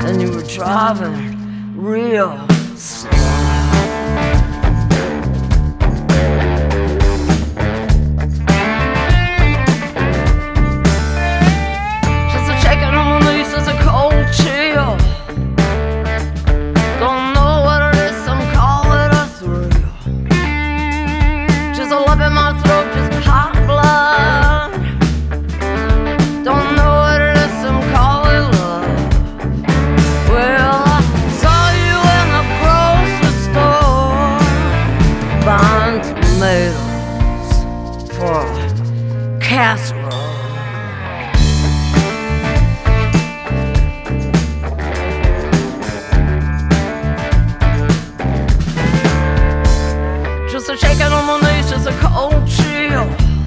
and you were driving real slow. Just a shaking on my knees, it's a cold chill. Don't know what it is, some call it a thrill. Just a lump in my throat, just hot blood. Don't know what it is, some call it love. Well, I saw you in the grocery store buying tomatoes for a casserole. Just a shaking on my knees, just a cold chill.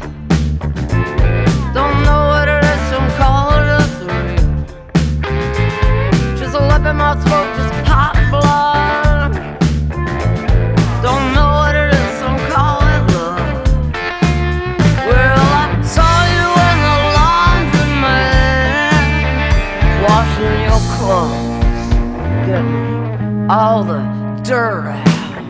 Don't know what it is, some call it a thrill. Just a lump in my throat, just hot blood. Don't know what it is, some call it love. Well, I saw you in the laundromat, washing your clothes, getting all the dirt out.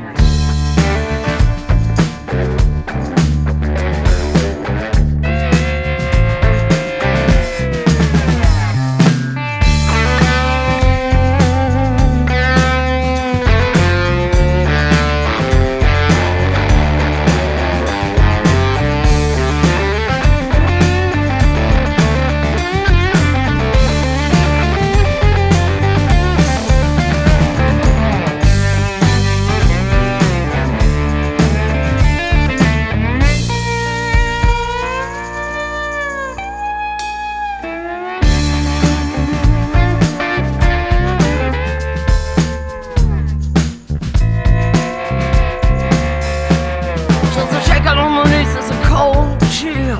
It's a cold chill.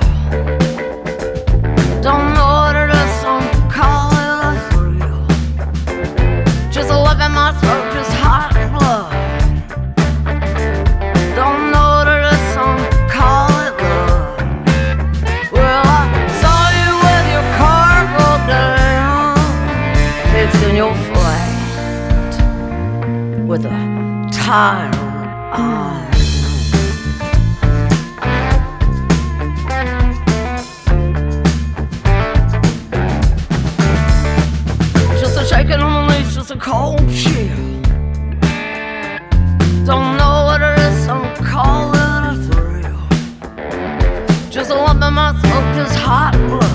Don't know what it is, some call it a thrill. Just a lump in my throat, just hot blood. Don't know what it is, some call it love. Well, I saw you with your car broke down, fixing your flat with a tire on. Shaking on my knees, just a cold chill. Don't know what it is, some call it a thrill. Just a lump in my throat, just hot blood.